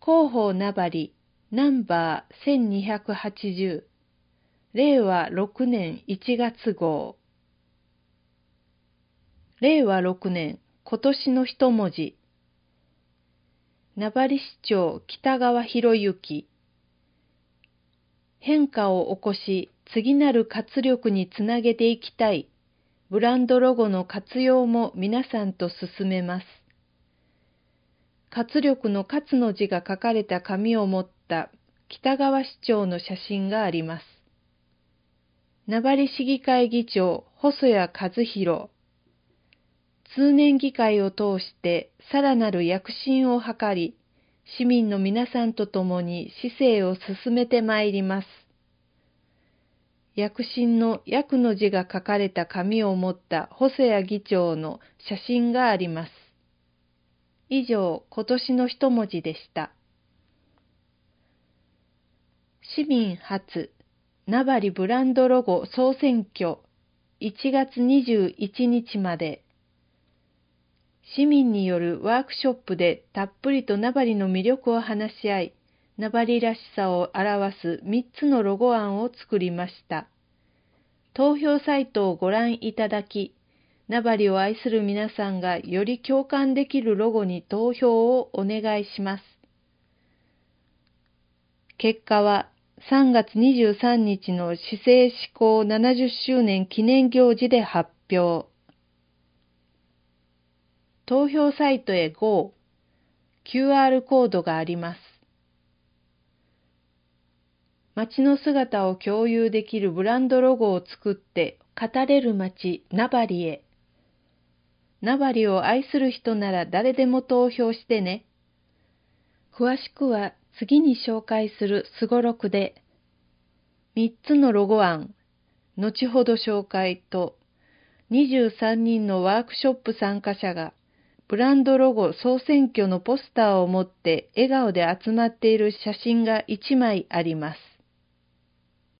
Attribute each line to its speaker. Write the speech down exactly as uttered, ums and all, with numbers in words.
Speaker 1: 広報名張ナンバーせんにひゃくはちじゅうれいわろくねんいちがつ号れいわろくねん今年の一文字名張市長北川博之変化を起こし次なる活力につなげていきたいブランドロゴの活用も皆さんと進めます。活力の活の字が書かれた紙を持った北川市長の写真があります。名張市議会議長細谷和弘通年議会を通してさらなる躍進を図り、市民の皆さんと共に市政を進めてまいります。躍進の躍の字が書かれた紙を持った細谷議長の写真があります。以上、今年の一文字でした。市民発名張ブランドロゴ総選挙いちがつにじゅういちにちまで市民によるワークショップでたっぷりと名張の魅力を話し合い、名張らしさを表すみっつのロゴ案を作りました。投票サイトをご覧いただき、名張を愛する皆さんがより共感できるロゴに投票をお願いします。結果はさんがつにじゅうさんにちの市政施行ななじゅっしゅうねん記念行事で発表。投票サイトへ ゴー、キューアール コードがあります。街の姿を共有できるブランドロゴを作って語れる街名張へ。名張を愛する人なら誰でも投票してね。詳しくは次に紹介するすごろくでみっつのロゴ案、後ほど紹介とにじゅうさんにんのワークショップ参加者がブランドロゴ総選挙のポスターを持って笑顔で集まっている写真がいちまいあります。